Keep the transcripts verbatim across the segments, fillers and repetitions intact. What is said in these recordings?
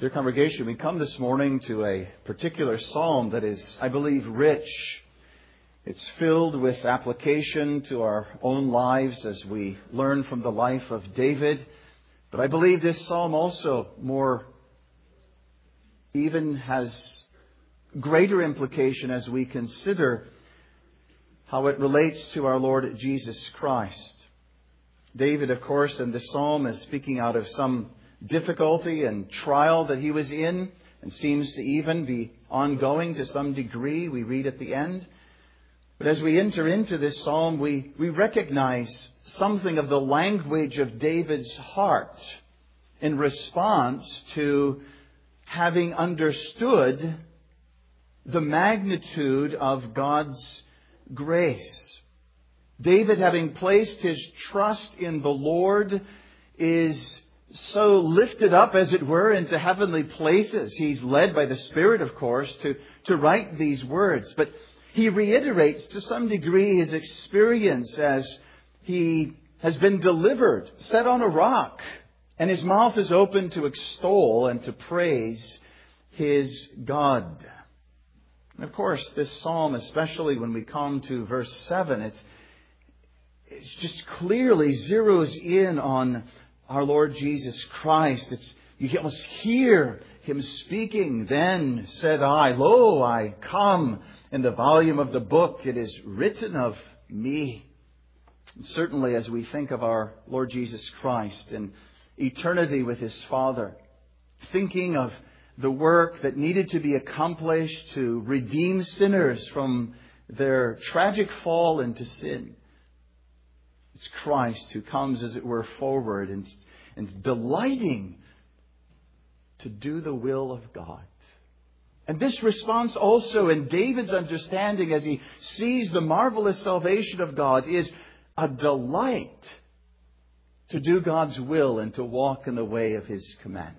Dear congregation, we come this morning to a particular psalm that is, I believe, rich. It's filled with application to our own lives as we learn from the life of David. But I believe this psalm also more even has greater implication as we consider how it relates to our Lord Jesus Christ. David, of course, in this psalm is speaking out of some difficulty and trial that he was in, and seems to even be ongoing to some degree, we read at the end. But as we enter into this psalm, we, we recognize something of the language of David's heart in response to having understood the magnitude of God's grace. David, having placed his trust in the Lord, is so lifted up, as it were, into heavenly places. He's led by the Spirit, of course, to, to write these words. But he reiterates to some degree his experience as he has been delivered, set on a rock, and his mouth is open to extol and to praise his God. And of course, this psalm, especially when we come to verse seven, it's, it's just clearly zeroes in on our Lord Jesus Christ. It's, you almost hear him speaking. Then said I, Lo, I come. In the volume of the book it is written of me. And certainly as we think of our Lord Jesus Christ and eternity with his Father, thinking of the work that needed to be accomplished to redeem sinners from their tragic fall into sin, it's Christ who comes, as it were, forward and, and delighting to do the will of God. And this response also in David's understanding as he sees the marvelous salvation of God is a delight to do God's will and to walk in the way of his commandments.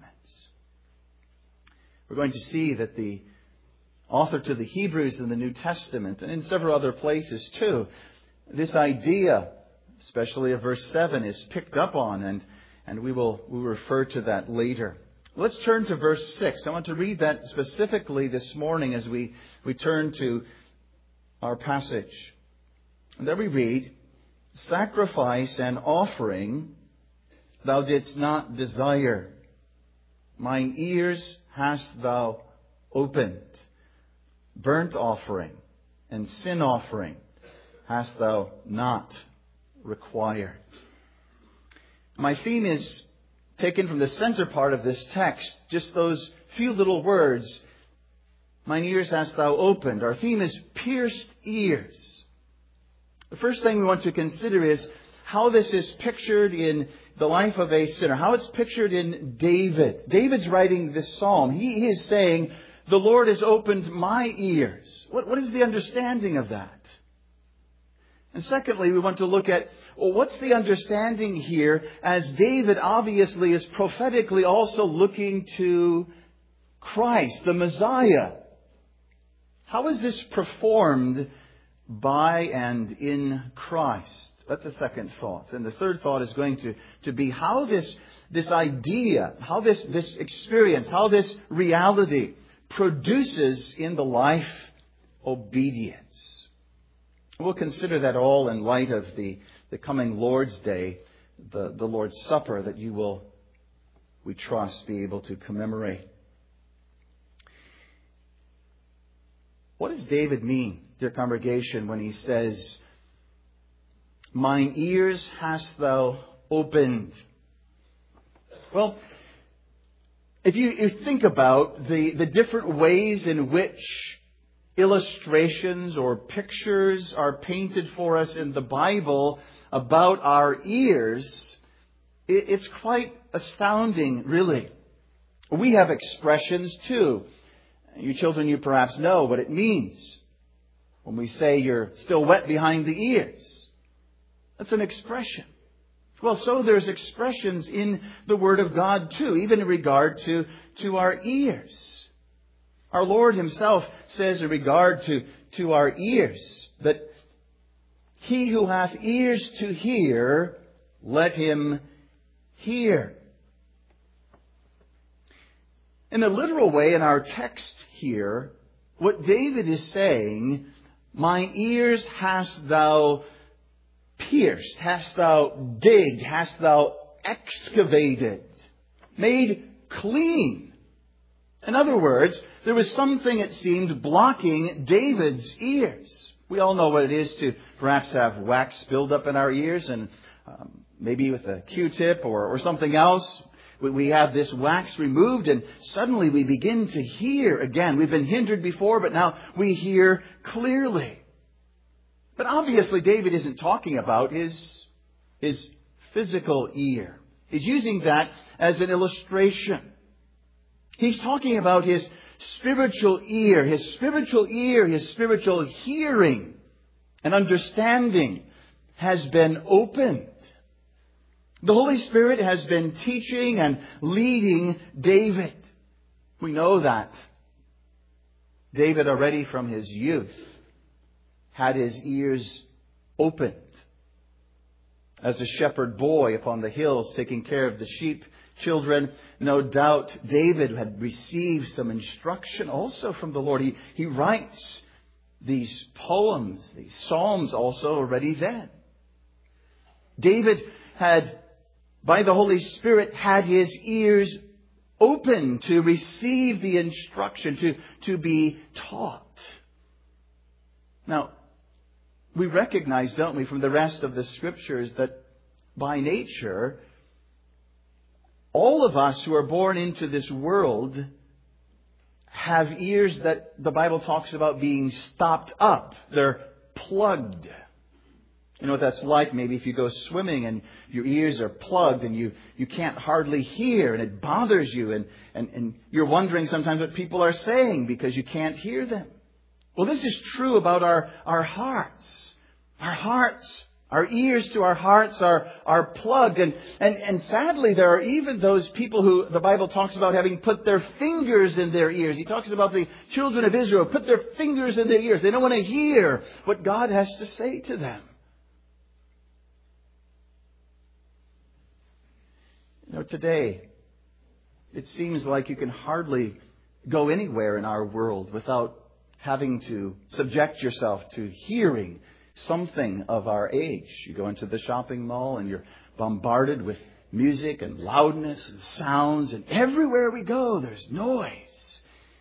We're going to see that the author to the Hebrews in the New Testament and in several other places too, this idea, especially of verse seven, is picked up on, and, and we will we'll refer to that later. Let's turn to verse six. I want to read that specifically this morning as we, we turn to our passage. And there we read, Sacrifice and offering thou didst not desire. Mine ears hast thou opened. Burnt offering and sin offering hast thou not required. My theme is taken from the center part of this text, just those few little words, mine ears hast thou opened. Our theme is pierced ears. The first thing we want to consider is how this is pictured in the life of a sinner, how it's pictured in David. David's writing this psalm. He, he is saying, the Lord has opened my ears. What, what is the understanding of that? And secondly, we want to look at, well, what's the understanding here as David obviously is prophetically also looking to Christ, the Messiah. How is this performed by and in Christ? That's a second thought. And the third thought is going to, to be how this, this idea, how this, this experience, how this reality produces in the life obedience. We'll consider that all in light of the, the coming Lord's Day, the, the Lord's Supper that you will, we trust, be able to commemorate. What does David mean, dear congregation, when he says, mine ears hast thou opened? Well, if you, you think about the, the different ways in which illustrations or pictures are painted for us in the Bible about our ears, it's quite astounding, really. We have expressions too. You children, you perhaps know what it means when we say you're still wet behind the ears. That's an expression. Well, so there's expressions in the Word of God too, even in regard to, to our ears. Our Lord himself says in regard to, to our ears that he who hath ears to hear, let him hear. In a literal way, in our text here, what David is saying, mine ears hast thou pierced, hast thou digged, hast thou excavated, made clean. In other words, there was something, it seemed, blocking David's ears. We all know what it is to perhaps have wax build up in our ears, and um, maybe with a Q-tip or, or something else, we, we have this wax removed, and suddenly we begin to hear again. We've been hindered before, but now we hear clearly. But obviously David isn't talking about his, his physical ear. He's using that as an illustration. He's talking about his spiritual ear, his spiritual ear, his spiritual hearing and understanding has been opened. The Holy Spirit has been teaching and leading David. We know that. David already from his youth had his ears opened. As a shepherd boy upon the hills taking care of the sheep children, no doubt David had received some instruction also from the Lord. He, he writes these poems, these psalms also already then. David had, by the Holy Spirit, had his ears open to receive the instruction, to, to be taught. Now, we recognize, don't we, from the rest of the Scriptures that by nature, all of us who are born into this world have ears that the Bible talks about being stopped up. They're plugged. You know what that's like? Maybe if you go swimming and your ears are plugged and you, you can't hardly hear and it bothers you and, and, and you're wondering sometimes what people are saying because you can't hear them. Well, this is true about our, our hearts. Our hearts, our ears to our hearts are, are plugged. And, and, and sadly, there are even those people who the Bible talks about having put their fingers in their ears. He talks about the children of Israel put their fingers in their ears. They don't want to hear what God has to say to them. You know, today, it seems like you can hardly go anywhere in our world without having to subject yourself to hearing something of our age. You go into the shopping mall and you're bombarded with music and loudness and sounds, and everywhere we go there's noise.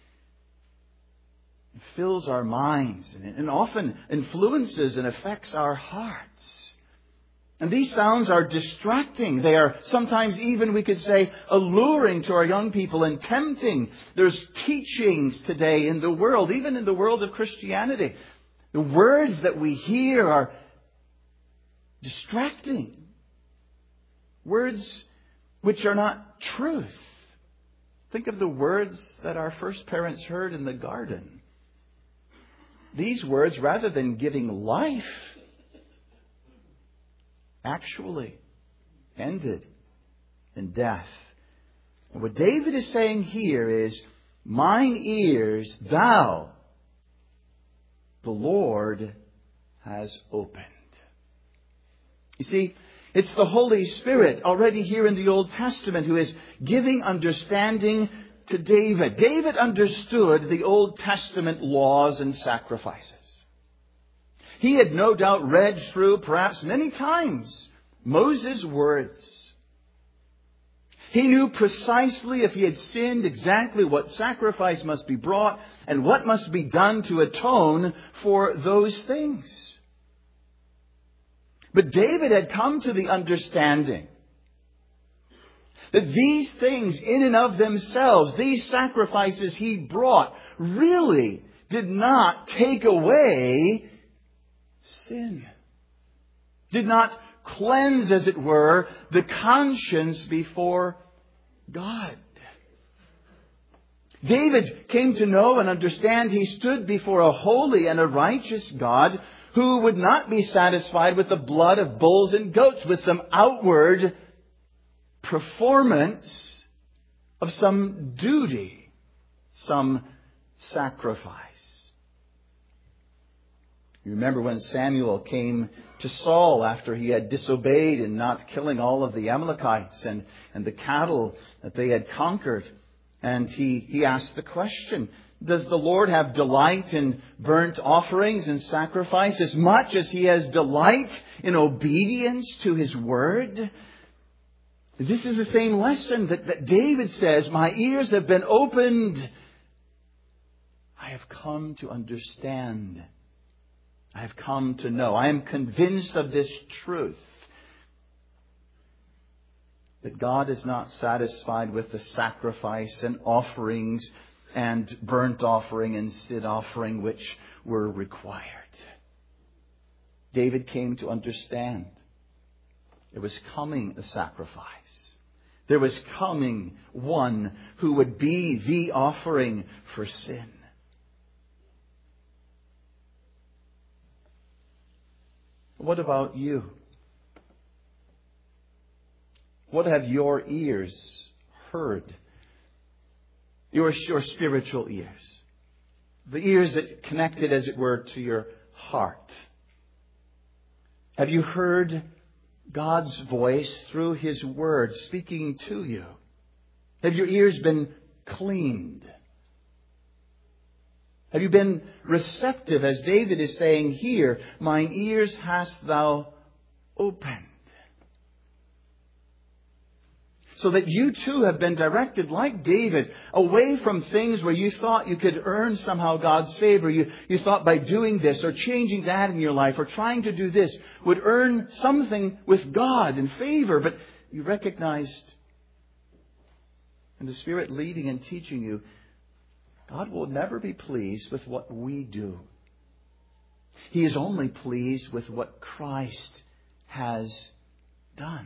It fills our minds and often influences and affects our hearts. And these sounds are distracting. They are sometimes even, we could say, alluring to our young people and tempting. There's teachings today in the world, even in the world of Christianity. The words that we hear are distracting. Words which are not truth. Think of the words that our first parents heard in the garden. These words, rather than giving life, actually ended in death. And what David is saying here is, mine ears thou, the Lord, has opened. You see, it's the Holy Spirit already here in the Old Testament who is giving understanding to David. David understood the Old Testament laws and sacrifices. He had no doubt read through, perhaps many times, Moses' words. He knew precisely if he had sinned exactly what sacrifice must be brought and what must be done to atone for those things. But David had come to the understanding that these things in and of themselves, these sacrifices he brought, really did not take away sin. Did not cleanse, as it were, the conscience before God. David came to know and understand he stood before a holy and a righteous God who would not be satisfied with the blood of bulls and goats, with some outward performance of some duty, some sacrifice. You remember when Samuel came to Saul after he had disobeyed in not killing all of the Amalekites and, and the cattle that they had conquered. And he, he asked the question, does the Lord have delight in burnt offerings and sacrifice as much as He has delight in obedience to His word? This is the same lesson that, that David says, my ears have been opened. I have come to understand. I have come to know. I am convinced of this truth. That God is not satisfied with the sacrifice and offerings and burnt offering and sin offering which were required. David came to understand there was coming a sacrifice. There was coming one who would be the offering for sin. What about you? What have your ears heard? Your, your spiritual ears. The ears that connected, as it were, to your heart. Have you heard God's voice through His Word speaking to you? Have your ears been cleaned? Have you been receptive, as David is saying here, mine ears hast thou opened? So that you too have been directed, like David, away from things where you thought you could earn somehow God's favor. You, you thought by doing this or changing that in your life or trying to do this would earn something with God and favor. But you recognized in the Spirit leading and teaching you, God will never be pleased with what we do. He is only pleased with what Christ has done.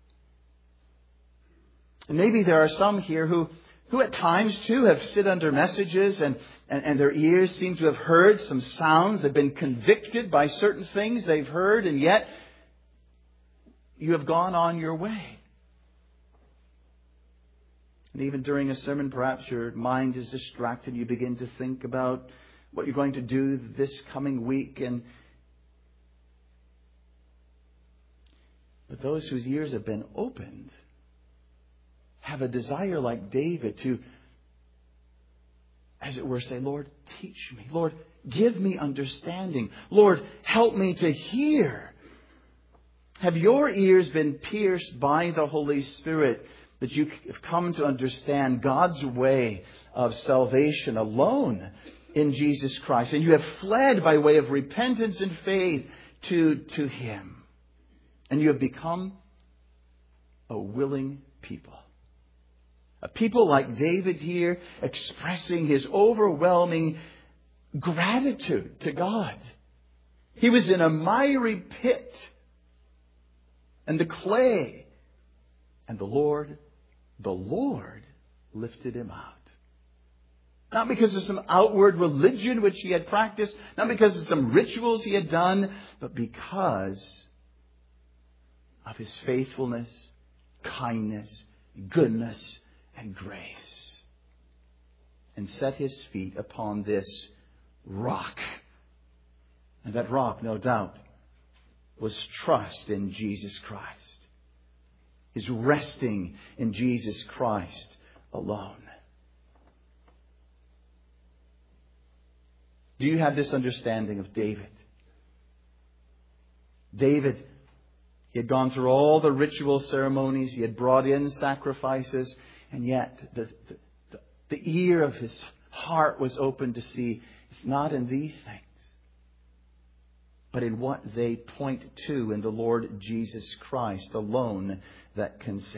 And maybe there are some here who, who at times too have sit under messages and, and, and their ears seem to have heard some sounds, have been convicted by certain things they've heard, and yet you have gone on your way. And even during a sermon, perhaps your mind is distracted. You begin to think about what you're going to do this coming week. And but those whose ears have been opened have a desire like David to, as it were, say, Lord, teach me. Lord, give me understanding. Lord, help me to hear. Have your ears been pierced by the Holy Spirit that you have come to understand God's way of salvation alone in Jesus Christ? And you have fled by way of repentance and faith to, to Him. And you have become a willing people. A people like David here expressing his overwhelming gratitude to God. He was in a miry pit and the clay. And the Lord, the Lord lifted him out. Not because of some outward religion which he had practiced. Not because of some rituals he had done. But because of his faithfulness, kindness, goodness, and grace, and set his feet upon this rock. And that rock, no doubt, was trust in Jesus Christ. His resting in Jesus Christ alone. Do you have this understanding of David? David, he had gone through all the ritual ceremonies. He had brought in sacrifices. And yet, the, the, the ear of his heart was open to see it's not in these things, but in what they point to in the Lord Jesus Christ alone that can save.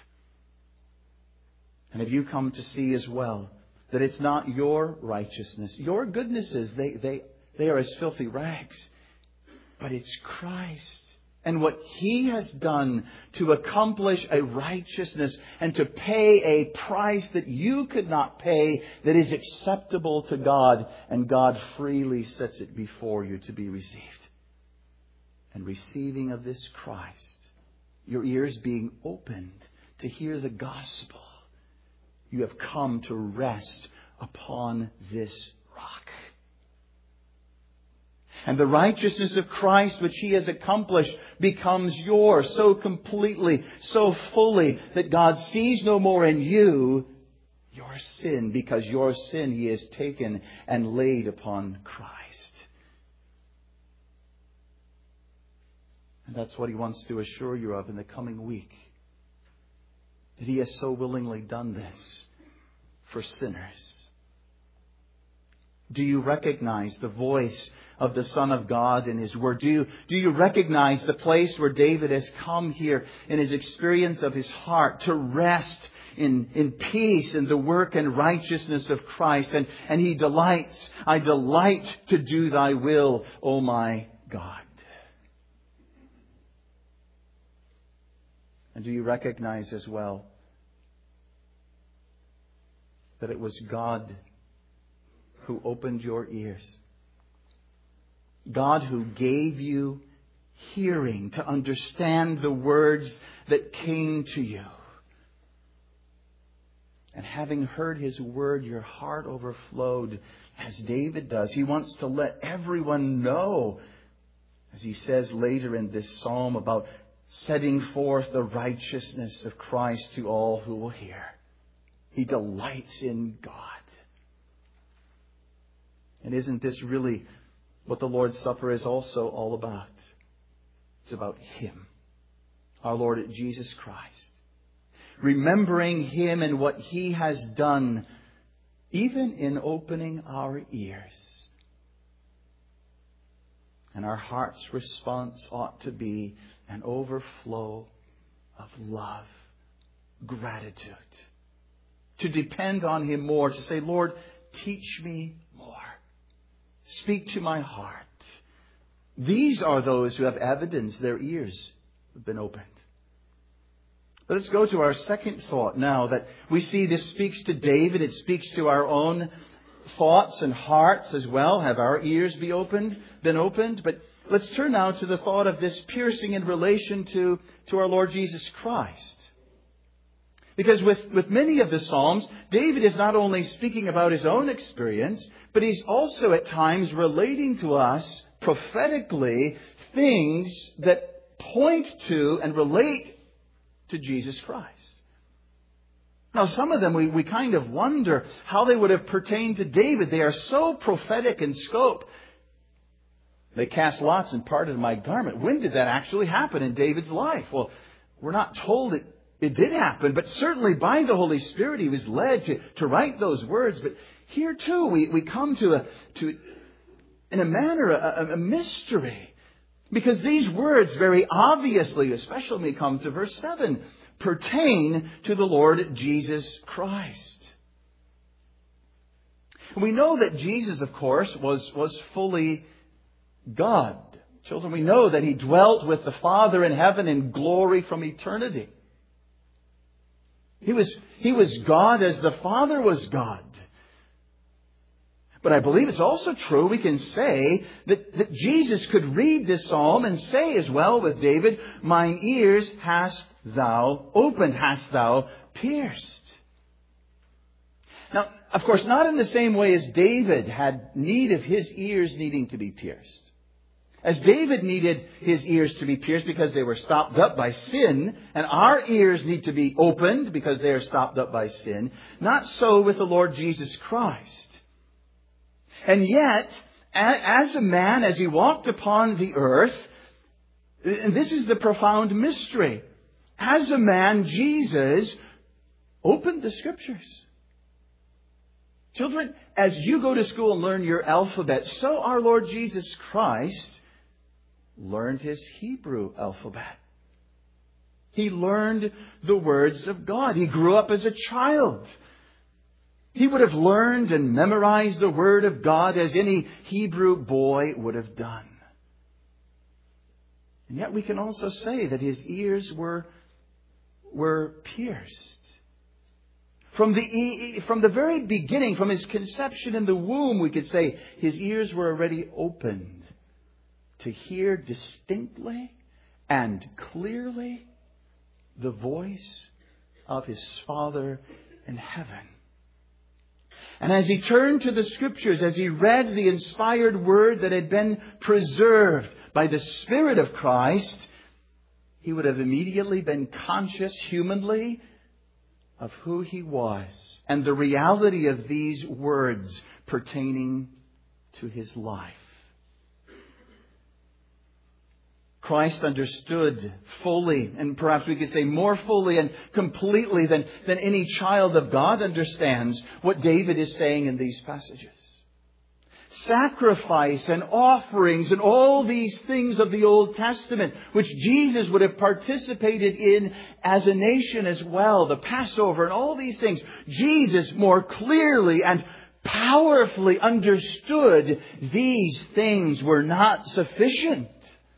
And have you come to see as well that it's not your righteousness, your goodnesses, they, they, they are as filthy rags, but it's Christ. And what He has done to accomplish a righteousness and to pay a price that you could not pay, that is acceptable to God, and God freely sets it before you to be received. And receiving of this Christ, your ears being opened to hear the gospel, you have come to rest upon this rock. And the righteousness of Christ which He has accomplished becomes yours so completely, so fully, that God sees no more in you your sin, because your sin He has taken and laid upon Christ. And that's what He wants to assure you of in the coming week. That He has so willingly done this for sinners. Do you recognize the voice of the Son of God in His Word? Do you, do you recognize the place where David has come here in his experience of his heart to rest in, in peace in the work and righteousness of Christ? And, and he delights, I delight to do Thy will, O my God. And do you recognize as well that it was God who opened your ears? God who gave you hearing to understand the words that came to you. And having heard His word, your heart overflowed, as David does. He wants to let everyone know, as he says later in this psalm, about setting forth the righteousness of Christ to all who will hear. He delights in God. And isn't this really what the Lord's Supper is also all about? It's about Him, our Lord Jesus Christ. Remembering Him and what He has done, even in opening our ears. And our heart's response ought to be an overflow of love, gratitude. To depend on Him more, to say, Lord, teach me more. Speak to my heart. These are those who have evidence their ears have been opened. Let's go to our second thought now, that we see this speaks to David. It speaks to our own thoughts and hearts as well. Have our ears be opened, been opened? But let's turn now to the thought of this piercing in relation to, to our Lord Jesus Christ. Because with, with many of the Psalms, David is not only speaking about his own experience, but he's also at times relating to us prophetically things that point to and relate to Jesus Christ. Now, some of them we, we kind of wonder how they would have pertained to David. They are so prophetic in scope. They cast lots and parted my garment. When did that actually happen in David's life? Well, we're not told it, it did happen, but certainly by the Holy Spirit he was led to, to write those words. But here too we, we come to, a, to in a manner, a, a mystery. Because these words very obviously, especially when we come to verse seven, pertain to the Lord Jesus Christ. And we know that Jesus, of course, was, was fully God. Children, we know that He dwelt with the Father in heaven in glory from eternity. He was, he was God as the Father was God. But I believe it's also true, we can say, that, that Jesus could read this psalm and say as well with David, mine ears hast thou opened, hast thou pierced. Now, of course, not in the same way as David had need of his ears needing to be pierced. As David needed his ears to be pierced because they were stopped up by sin, and our ears need to be opened because they are stopped up by sin, not so with the Lord Jesus Christ. And yet, as a man, as He walked upon the earth, and this is the profound mystery, as a man, Jesus opened the Scriptures. Children, as you go to school and learn your alphabet, so our Lord Jesus Christ learned His Hebrew alphabet. He learned the words of God. He grew up as a child. He would have learned and memorized the Word of God as any Hebrew boy would have done. And yet we can also say that His ears were, were pierced. From the, from the very beginning, from His conception in the womb, we could say His ears were already opened to hear distinctly and clearly the voice of His Father in heaven. And as He turned to the Scriptures, as He read the inspired Word that had been preserved by the Spirit of Christ, He would have immediately been conscious humanly of who He was and the reality of these words pertaining to His life. Christ understood fully, and perhaps we could say more fully and completely than, than any child of God understands, what David is saying in these passages. Sacrifice and offerings and all these things of the Old Testament, which Jesus would have participated in as a nation as well, the Passover and all these things, Jesus more clearly and powerfully understood these things were not sufficient.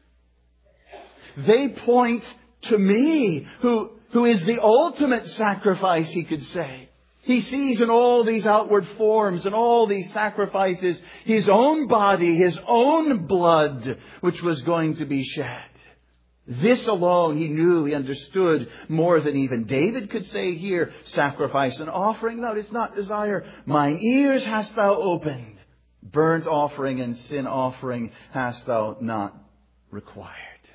They point to me, who, who is the ultimate sacrifice, he could say. He sees in all these outward forms and all these sacrifices His own body, His own blood, which was going to be shed. This alone He knew, He understood more than even David could say here. Sacrifice and offering thou didst not desire. Mine ears hast thou opened. Burnt offering and sin offering hast thou not required.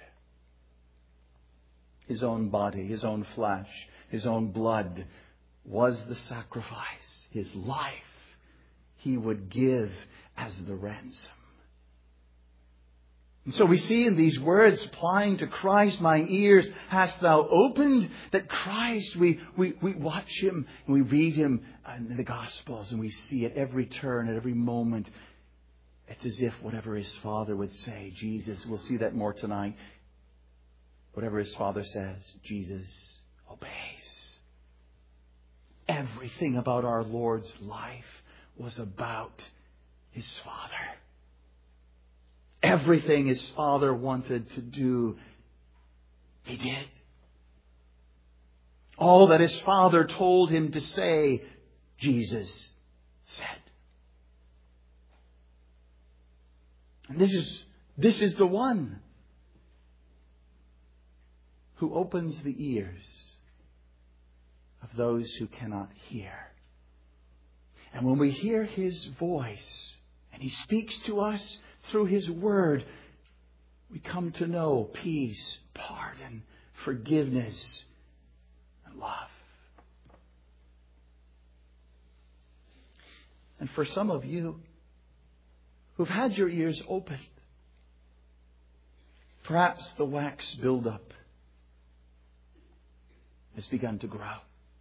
His own body, His own flesh, His own blood was the sacrifice. His life He would give as the ransom. And so we see in these words applying to Christ, mine ears hast thou opened, that Christ, we, we, we watch Him and we read Him in the Gospels and we see at every turn, at every moment, it's as if whatever His Father would say, Jesus, we'll see that more tonight. Whatever His Father says, Jesus obeys. Everything about our Lord's life was about His Father. Everything His Father wanted to do, He did. All that His Father told Him to say, Jesus said. And this is, this is the one who opens the ears of those who cannot hear. And when we hear His voice and He speaks to us through His Word, we come to know peace, pardon, forgiveness, and love. And for some of you who've had your ears opened, perhaps the wax buildup has begun to grow.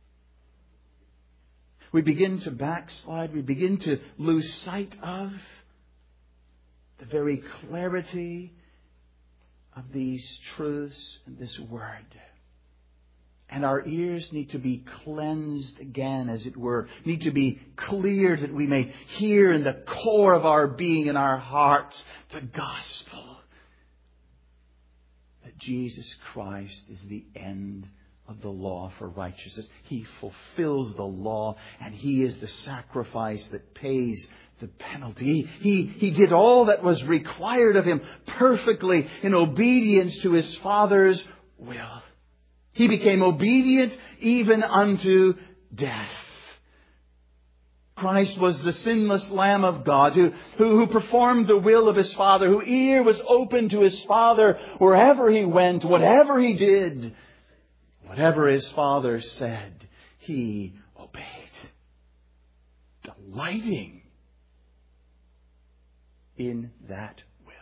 We begin to backslide. We begin to lose sight of the very clarity of these truths and this Word. And our ears need to be cleansed again, as it were. Need to be cleared that we may hear in the core of our being and our hearts the gospel. That Jesus Christ is the end of the law for righteousness. He fulfills the law, and He is the sacrifice that pays the penalty. He, he did all that was required of Him perfectly in obedience to His Father's will. He became obedient even unto death. Christ was the sinless Lamb of God who, who, who performed the will of His Father, whose ear was open to His Father wherever He went, whatever He did. Whatever His Father said, He obeyed. Delighting in that will.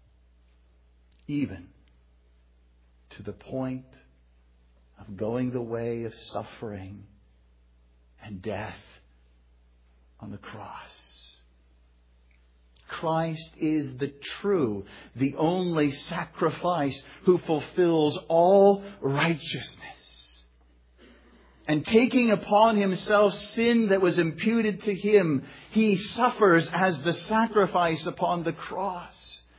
Even to the point of going the way of suffering and death on the cross. Christ is the true, the only sacrifice who fulfills all righteousness. And taking upon Himself sin that was imputed to Him, He suffers as the sacrifice upon the cross.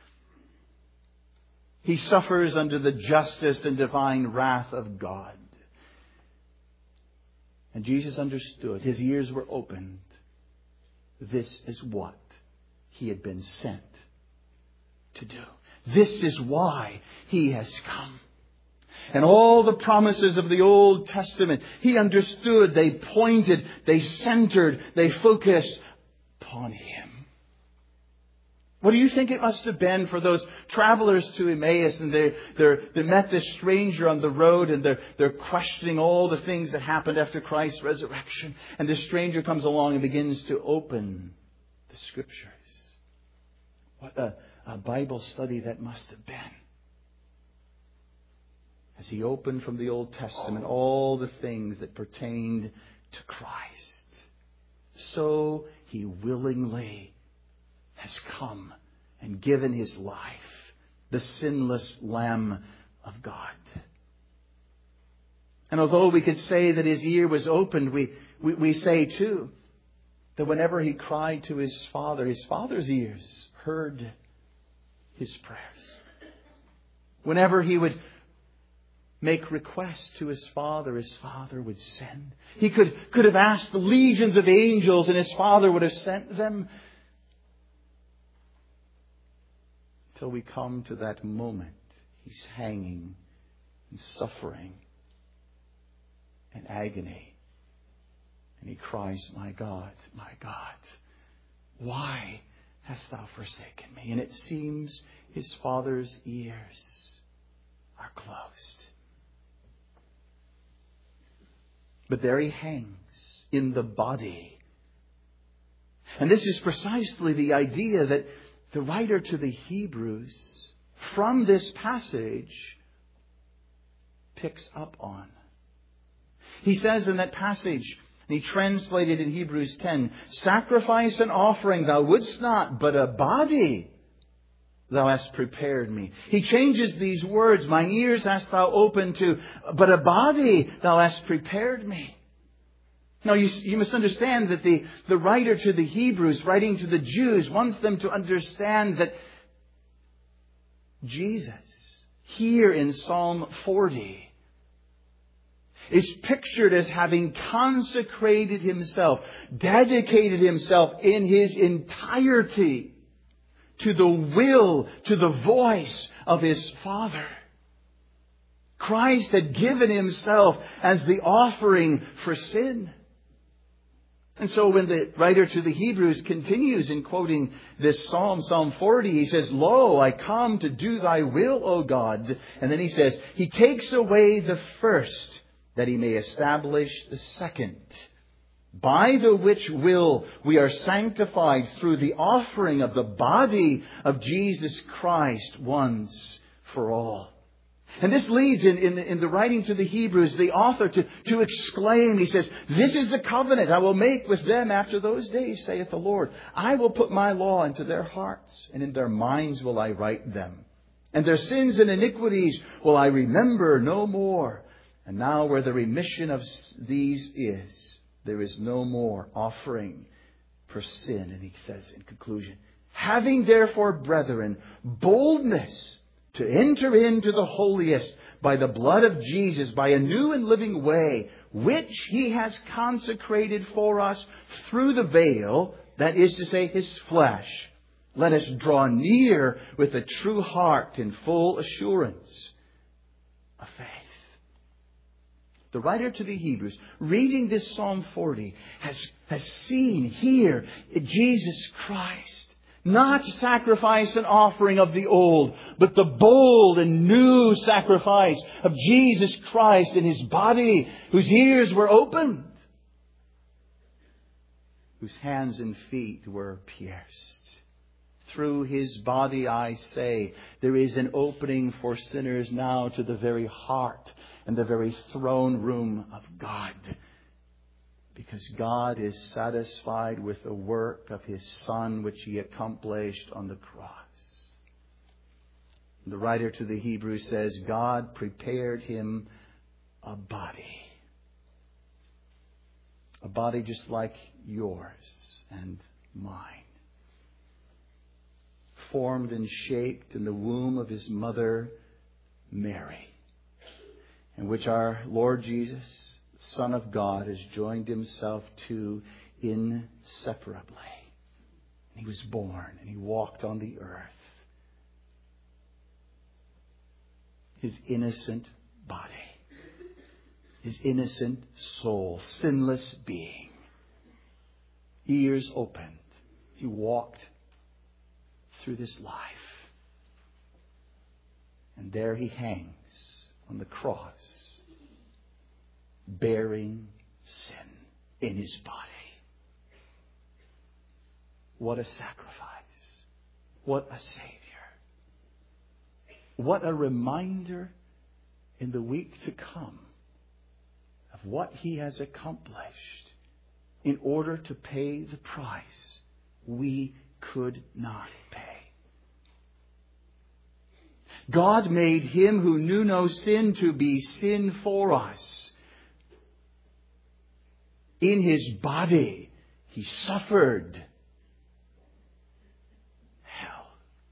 He suffers under the justice and divine wrath of God. And Jesus understood. His ears were opened. This is what He had been sent to do. This is why He has come. And all the promises of the Old Testament, He understood. They pointed, they centered, they focused upon Him. What do you think it must have been for those travelers to Emmaus, and they they met this stranger on the road, and they're, they're questioning all the things that happened after Christ's resurrection. And this stranger comes along and begins to open the Scriptures. What a, a Bible study that must have been. As he opened from the Old Testament all the things that pertained to Christ. So he willingly has come and given his life, the sinless Lamb of God. And although we could say that his ear was opened, we, we, we say too that whenever he cried to his Father, his Father's ears heard his prayers. Whenever he would make requests to his Father, his Father would send. He could, could have asked the legions of angels, and his Father would have sent them. Till we come to that moment, he's hanging and suffering in agony. And he cries, "My God, my God, why hast thou forsaken me?" And it seems his Father's ears are closed. But there he hangs in the body. And this is precisely the idea that the writer to the Hebrews, from this passage, picks up on. He says in that passage, and he translated in Hebrews ten, "Sacrifice and offering thou wouldst not, but a body thou hast prepared me." He changes these words, "Mine ears hast thou opened to, but a body thou hast prepared me." Now, you, you must understand that the, the writer to the Hebrews, writing to the Jews, wants them to understand that Jesus, here in Psalm forty, is pictured as having consecrated himself, dedicated himself in his entirety to the will, to the voice of his Father. Christ had given himself as the offering for sin. And so when the writer to the Hebrews continues in quoting this Psalm, Psalm forty, he says, "Lo, I come to do thy will, O God." And then he says, "He takes away the first, that he may establish the second. By the which will we are sanctified through the offering of the body of Jesus Christ once for all." And this leads in, in, in the writing to the Hebrews, the author to, to exclaim, he says, "This is the covenant I will make with them after those days, saith the Lord. I will put my law into their hearts, and in their minds will I write them. And their sins and iniquities will I remember no more. And now where the remission of these is, there is no more offering for sin." And he says in conclusion, "Having therefore, brethren, boldness to enter into the holiest by the blood of Jesus, by a new and living way, which he has consecrated for us through the veil, that is to say, his flesh. Let us draw near with a true heart in full assurance of faith." The writer to the Hebrews, reading this Psalm forty, has, has seen here Jesus Christ. Not sacrifice and offering of the old, but the bold and new sacrifice of Jesus Christ in his body, whose ears were opened, whose hands and feet were pierced. Through his body, I say, there is an opening for sinners now to the very heart and the very throne room of God. Because God is satisfied with the work of his Son, which he accomplished on the cross. The writer to the Hebrews says, God prepared him a body. A body just like yours and mine. Formed and shaped in the womb of his mother, Mary. In which our Lord Jesus, Son of God, has joined himself to inseparably. He was born and he walked on the earth. His innocent body. His innocent soul. Sinless being. Ears opened. He walked through this life. And there he hangs on the cross, bearing sin in his body. What a sacrifice. What a Savior. What a reminder in the week to come of what he has accomplished in order to pay the price we could not pay. God made him who knew no sin to be sin for us. In his body, he suffered hell.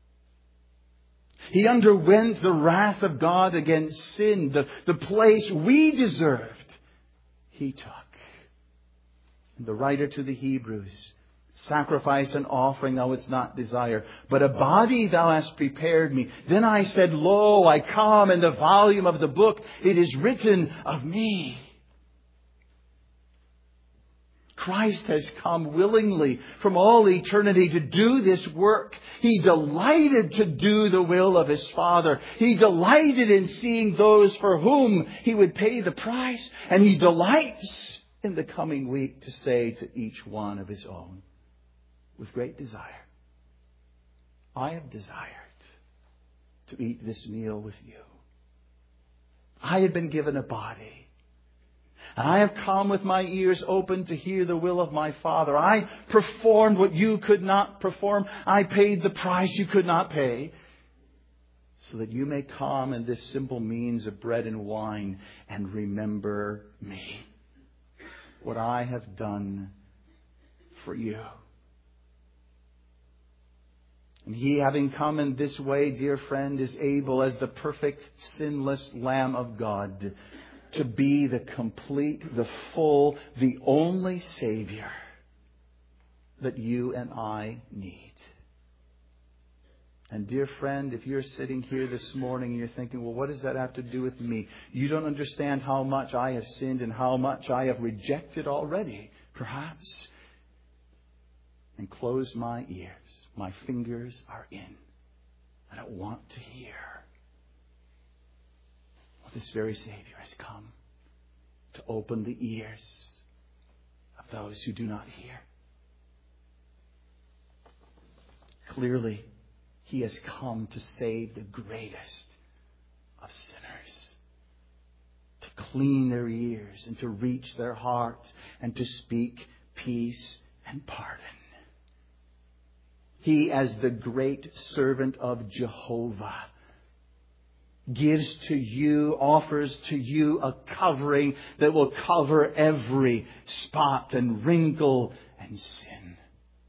He underwent the wrath of God against sin, the, the place we deserved, he took. And the writer to the Hebrews, sacrifice and offering thou wouldst not desire, but a body thou hast prepared me. Then I said, Lo, I come, in the volume of the book it is written of me. Christ has come willingly from all eternity to do this work. He delighted to do the will of his Father. He delighted in seeing those for whom he would pay the price. And he delights in the coming week to say to each one of his own, with great desire, I have desired to eat this meal with you. I have been given a body. And I have come with my ears open to hear the will of my Father. I performed what you could not perform. I paid the price you could not pay, so that you may come in this simple means of bread and wine and remember me, what I have done for you. And he, having come in this way, dear friend, is able, as the perfect, sinless Lamb of God, to be the complete, the full, the only Savior that you and I need. And dear friend, if you're sitting here this morning and you're thinking, well, what does that have to do with me? You don't understand how much I have sinned and how much I have rejected already, perhaps. And close my ears. My fingers are in. I don't want to hear. Well, this very Savior has come to open the ears of those who do not hear. Clearly, he has come to save the greatest of sinners, to clean their ears and to reach their hearts and to speak peace and pardon. He, as the great servant of Jehovah, gives to you, offers to you a covering that will cover every spot and wrinkle and sin.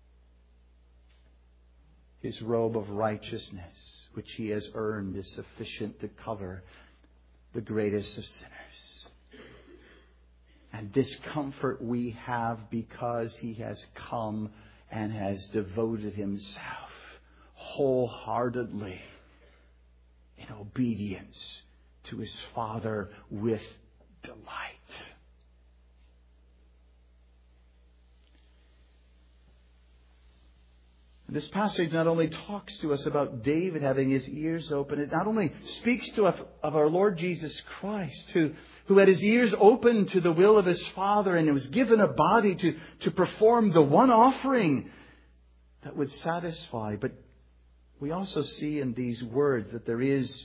His robe of righteousness, which he has earned, is sufficient to cover the greatest of sinners. And this comfort we have because he has come and has devoted himself wholeheartedly in obedience to his Father with delight. This passage not only talks to us about David having his ears open, it not only speaks to us of our Lord Jesus Christ, who, who had his ears open to the will of his Father and was given a body to, to perform the one offering that would satisfy. But we also see in these words that there is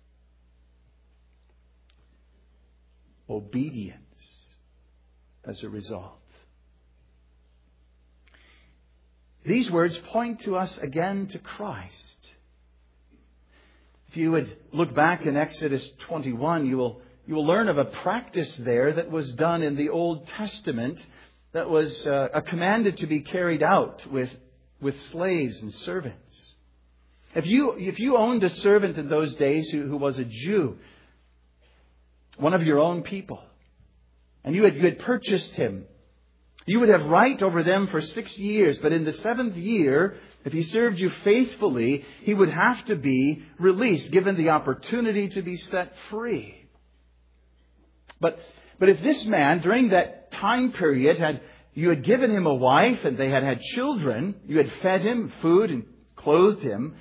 obedience as a result. These words point to us again to Christ. If you would look back in Exodus twenty-one, you will, you will learn of a practice there that was done in the Old Testament that was uh, commanded to be carried out with, with slaves and servants. If you, if you owned a servant in those days who, who was a Jew, one of your own people, and you had, you had purchased him, you would have right over them for six years. But in the seventh year, if he served you faithfully, he would have to be released, given the opportunity to be set free. But, but if this man, during that time period, had you had given him a wife and they had had children, you had fed him food and clothed him,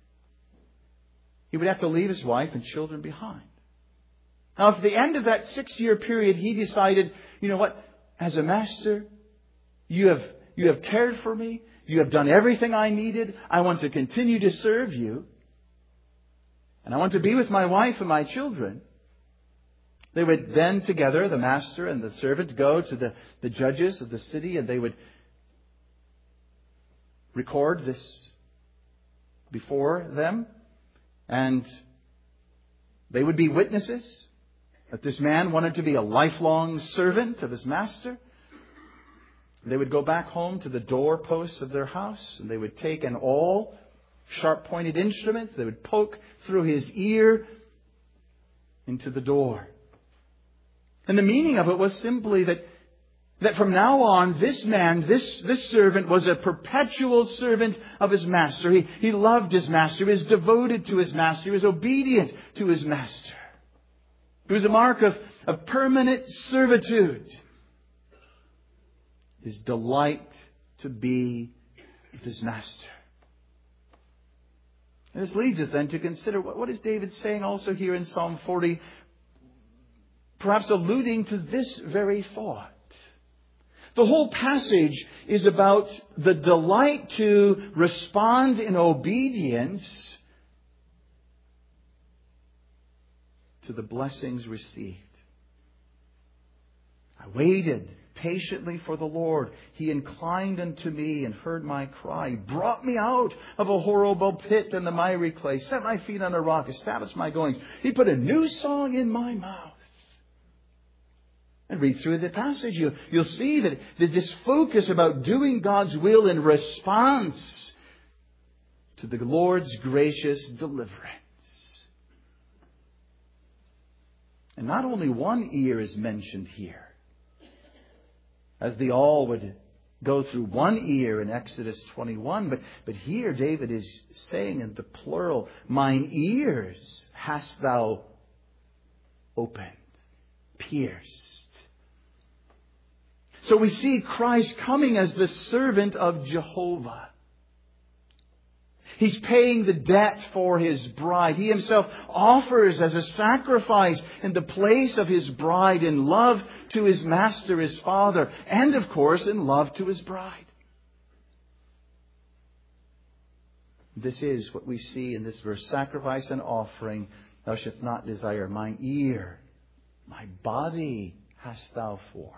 he would have to leave his wife and children behind. Now, if at the end of that six-year period he decided, you know what, as a master, you have, you have cared for me, you have done everything I needed, I want to continue to serve you, and I want to be with my wife and my children, they would then together, the master and the servant, go to the, the judges of the city, and they would record this before them, and they would be witnesses that this man wanted to be a lifelong servant of his master. They would go back home to the doorposts of their house, and they would take an awl, sharp-pointed instrument. They would poke through his ear into the door. And the meaning of it was simply that, that from now on, this man, this, this servant was a perpetual servant of his master. He, he loved his master. He was devoted to his master. He was obedient to his master. It was a mark of, of permanent servitude. His delight to be with his master. And this leads us then to consider what, what is David saying also here in Psalm forty, perhaps alluding to this very thought. The whole passage is about the delight to respond in obedience to the blessings received. I waited patiently for the Lord. He inclined unto me and heard my cry. He brought me out of a horrible pit and the miry clay, set my feet on a rock, established my goings. He put a new song in my mouth. And read through the passage. You'll, you'll see that, that this focus about doing God's will in response to the Lord's gracious deliverance. And not only one ear is mentioned here, as the awl would go through one ear in Exodus twenty-one, but, but here David is saying in the plural, mine ears hast thou opened, pierced. So we see Christ coming as the servant of Jehovah. He's paying the debt for His bride. He Himself offers as a sacrifice in the place of His bride in love to His Master, His Father, and of course in love to His bride. This is what we see in this verse. Sacrifice and offering thou shalt not desire. Mine ear, my body hast thou formed.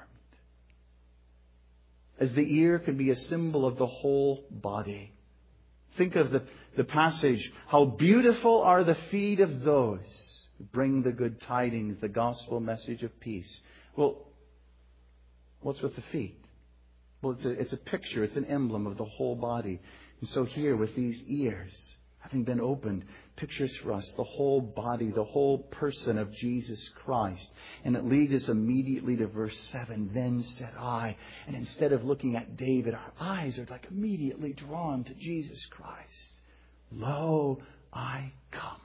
As the ear can be a symbol of the whole body. Think of the, the passage. How beautiful are the feet of those who bring the good tidings, the gospel message of peace. Well, what's with the feet? Well, it's a, it's a picture, it's an emblem of the whole body. And so here with these ears, having been opened, pictures for us the whole body, the whole person of Jesus Christ. And it leads us immediately to verse seven. Then said I, and instead of looking at David, our eyes are like immediately drawn to Jesus Christ. Lo, I come.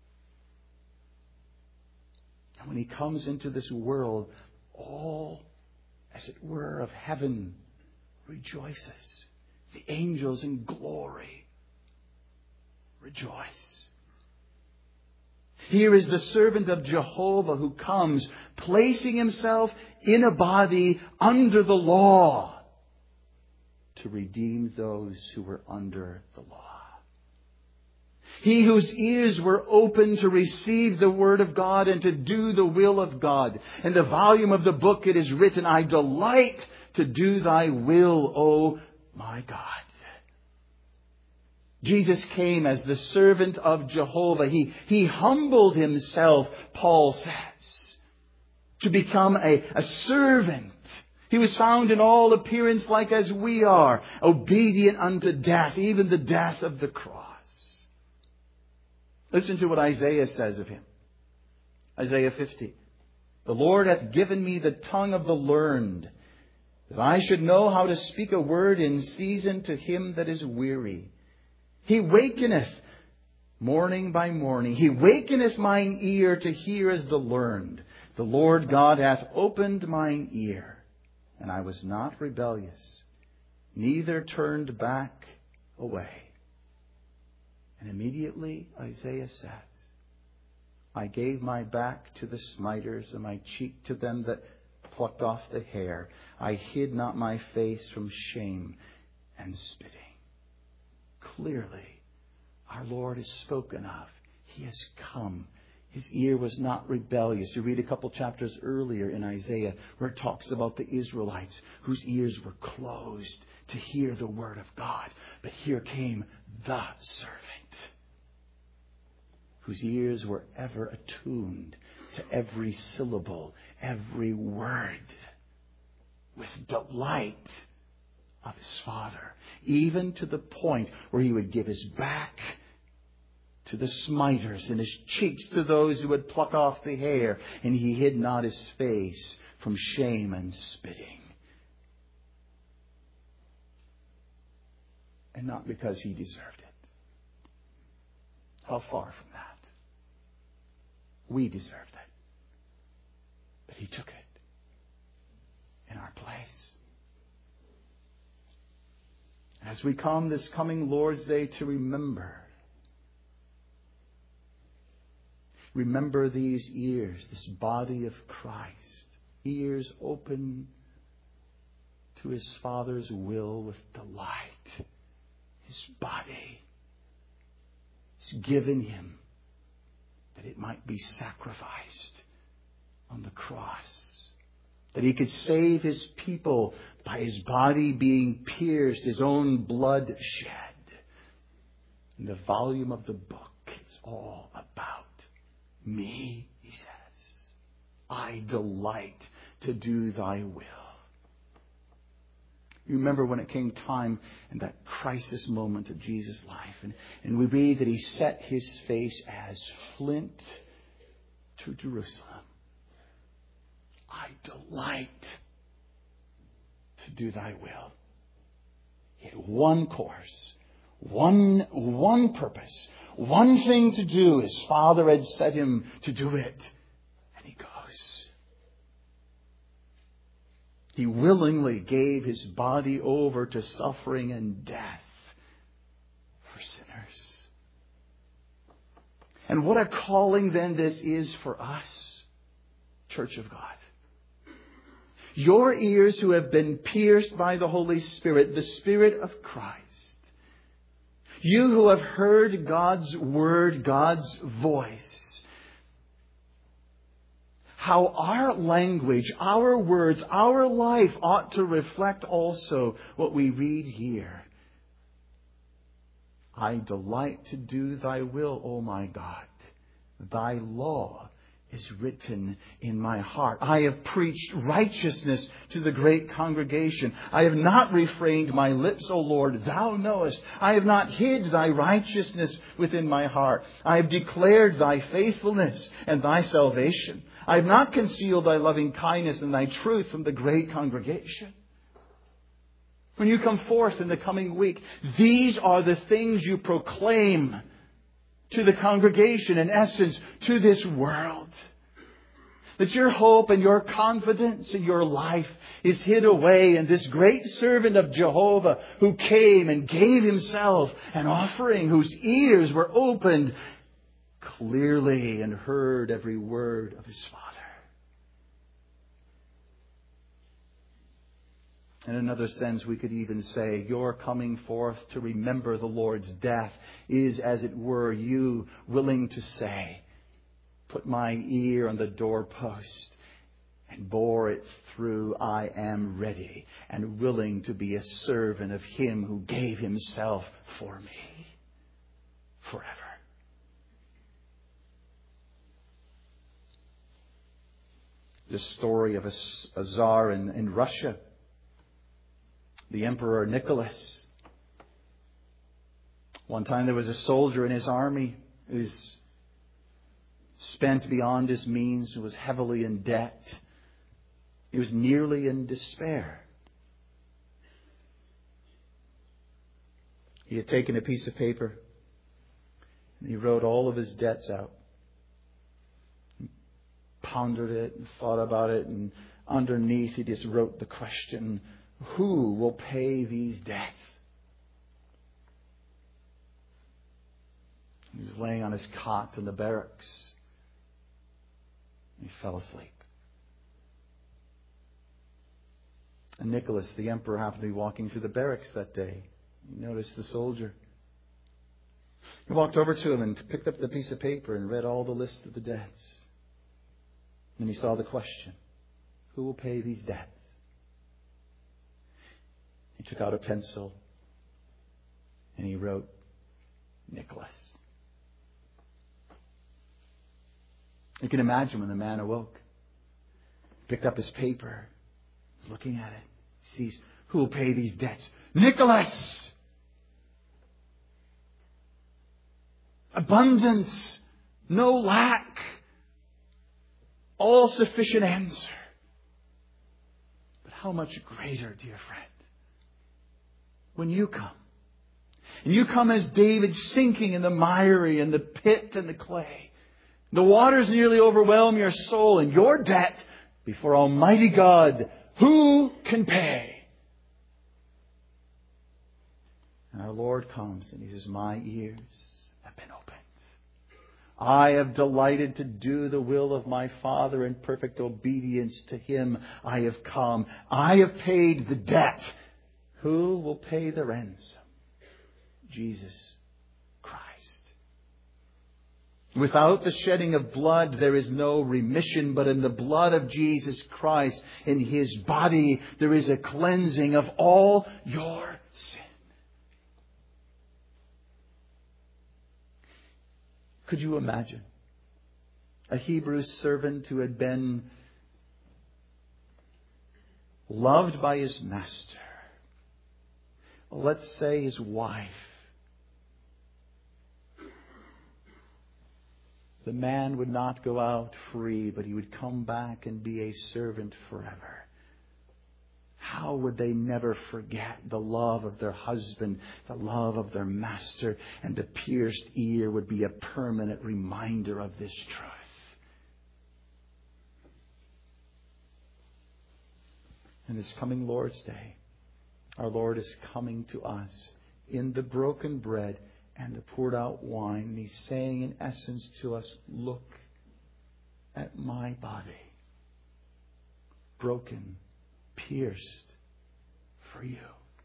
And when He comes into this world, all, as it were, of heaven rejoices. The angels in glory rejoice. Here is the servant of Jehovah who comes, placing Himself in a body under the law to redeem those who were under the law. He whose ears were open to receive the Word of God and to do the will of God. In the volume of the book it is written, I delight to do Thy will, O my God. Jesus came as the servant of Jehovah. He, he humbled Himself, Paul says, to become a, a servant. He was found in all appearance like as we are, obedient unto death, even the death of the cross. Listen to what Isaiah says of Him. Isaiah fifty. The Lord hath given me the tongue of the learned, that I should know how to speak a word in season to him that is weary. He wakeneth morning by morning. He wakeneth mine ear to hear as the learned. The Lord God hath opened mine ear, and I was not rebellious, neither turned back away. And immediately Isaiah says, I gave my back to the smiters and my cheek to them that plucked off the hair. I hid not my face from shame and spitting. Clearly, our Lord is spoken of. He has come. His ear was not rebellious. You read a couple chapters earlier in Isaiah where it talks about the Israelites whose ears were closed to hear the word of God. But here came the servant whose ears were ever attuned to every syllable, every word, with delight of his Father, even to the point where he would give his back to the smiters and his cheeks to those who would pluck off the hair, and he hid not his face from shame and spitting. And not because he deserved it. How far from that? We deserved it. But he took it in our place. As we come this coming Lord's Day to remember, remember these ears, this body of Christ, ears open to his Father's will with delight. His body is given him that it might be sacrificed on the cross. That he could save his people by his body being pierced, his own blood shed. In the volume of the book, it's all about me, he says. I delight to do thy will. You remember when it came time in that crisis moment of Jesus' life. And, and we read that he set his face as flint to Jerusalem. I delight to do thy will. He had one course, one, one purpose, one thing to do. His Father had set him to do it. And he goes. He willingly gave his body over to suffering and death for sinners. And what a calling then this is for us, Church of God. Your ears who have been pierced by the Holy Spirit, the Spirit of Christ. You who have heard God's word, God's voice. How our language, our words, our life ought to reflect also what we read here. I delight to do thy will, O my God. Thy law is written in my heart. I have preached righteousness to the great congregation. I have not refrained my lips, O Lord, thou knowest. I have not hid thy righteousness within my heart. I have declared thy faithfulness and thy salvation. I have not concealed thy loving kindness and thy truth from the great congregation. When you come forth in the coming week, these are the things you proclaim to the congregation, in essence, to this world. That your hope and your confidence in your life is hid away in this great servant of Jehovah who came and gave himself an offering, whose ears were opened clearly and heard every word of his Father. In another sense, we could even say your coming forth to remember the Lord's death is, as it were, you willing to say, put my ear on the doorpost and bore it through. I am ready and willing to be a servant of him who gave himself for me forever. The story of a, a czar in, in Russia, the Emperor Nicholas. One time there was a soldier in his army who was spent beyond his means, who was heavily in debt. He was nearly in despair. He had taken a piece of paper and he wrote all of his debts out. He pondered it and thought about it, and underneath he just wrote the question, who will pay these debts? He was laying on his cot in the barracks. He fell asleep. And Nicholas, the emperor, happened to be walking through the barracks that day. He noticed the soldier. He walked over to him and picked up the piece of paper and read all the list of the debts. And he saw the question, who will pay these debts? He took out a pencil and he wrote, Nicholas. You can imagine when the man awoke, picked up his paper, looking at it, sees, who will pay these debts? Nicholas! Abundance, no lack, all sufficient answer. But how much greater, dear friend, when you come. And you come as David, sinking in the miry and the pit and the clay. The waters nearly overwhelm your soul, and your debt before Almighty God, who can pay? And our Lord comes and He says, my ears have been opened. I have delighted to do the will of my Father in perfect obedience to Him. I have come. I have paid the debt. Who will pay the ransom? Jesus Christ. Without the shedding of blood, there is no remission, but in the blood of Jesus Christ, in His body, there is a cleansing of all your sin. Could you imagine a Hebrew servant who had been loved by his master? Let's say his wife. The man would not go out free, but he would come back and be a servant forever. How would they never forget the love of their husband, the love of their master, and the pierced ear would be a permanent reminder of this truth. And this coming Lord's Day, our Lord is coming to us in the broken bread and the poured out wine. And He's saying in essence to us, look at my body, broken, pierced for you.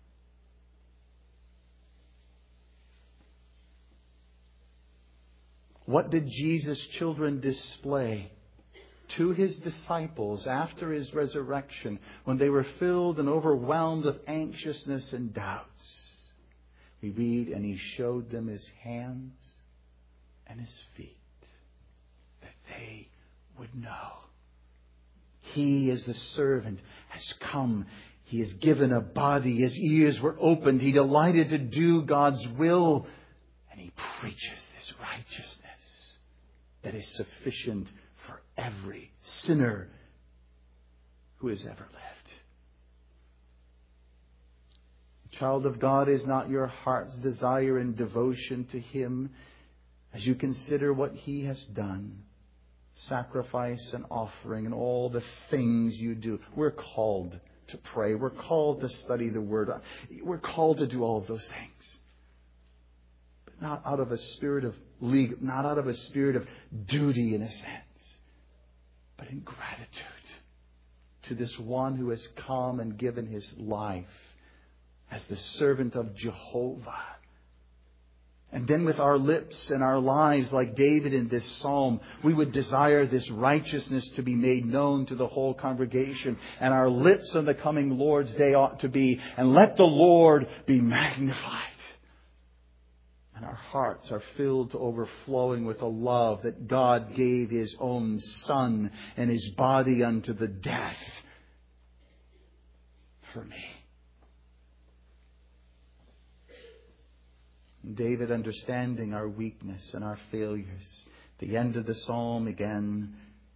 What did Jesus' children display to His disciples after His resurrection when they were filled and overwhelmed with anxiousness and doubts? We read, and He showed them His hands and His feet, that they would know. He, as the servant, has come. He has given a body. His ears were opened. He delighted to do God's will. And He preaches this righteousness that is sufficient for every sinner who has ever lived. Child of God, is not your heart's desire and devotion to Him as you consider what He has done? Sacrifice and offering and all the things you do. We're called to pray. We're called to study the Word. We're called to do all of those things. But not out of a spirit of legal, not out of a spirit of duty in a sense, but in gratitude to this one who has come and given His life as the servant of Jehovah. And then with our lips and our lives, like David in this psalm, we would desire this righteousness to be made known to the whole congregation. And our lips on the coming Lord's Day ought to be, and let the Lord be magnified. And our hearts are filled to overflowing with a love that God gave His own Son and His body unto the death for me. David, understanding our weakness and our failures, the end of the psalm again,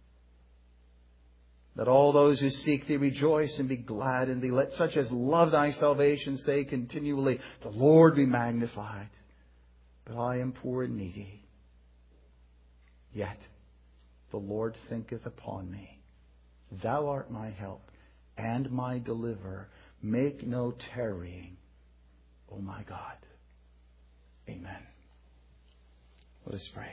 that all those who seek Thee rejoice and be glad in Thee. Let such as love Thy salvation say continually, the Lord be magnified. But I am poor and needy. Yet the Lord thinketh upon me. Thou art my help and my deliverer. Make no tarrying, O my God. Amen. Let us pray.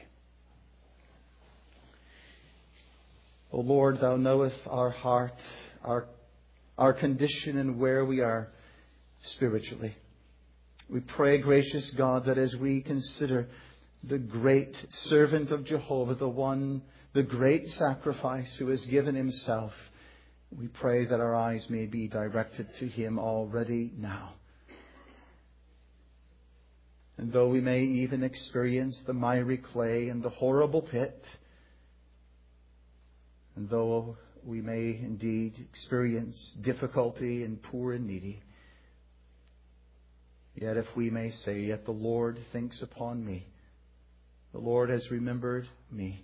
O Lord, Thou knowest our heart, our, our condition, and where we are spiritually. We pray, gracious God, that as we consider the great servant of Jehovah, the one, the great sacrifice who has given Himself, we pray that our eyes may be directed to Him already now. And though we may even experience the miry clay and the horrible pit, and though we may indeed experience difficulty and poor and needy, yet if we may say, yet the Lord thinks upon me, the Lord has remembered me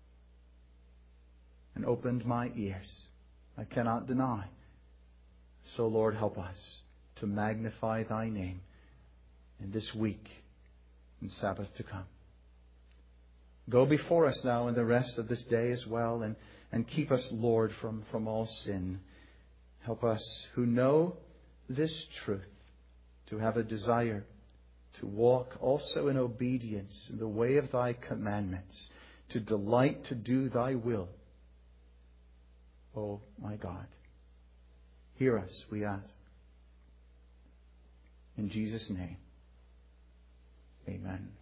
and opened my ears, I cannot deny. So Lord, help us to magnify Thy name in this week and Sabbath to come. Go before us now in the rest of this day as well, and, and keep us, Lord, from, from all sin. Help us who know this truth to have a desire to walk also in obedience in the way of Thy commandments, to delight to do Thy will. Oh, my God, hear us, we ask. In Jesus' name, amen.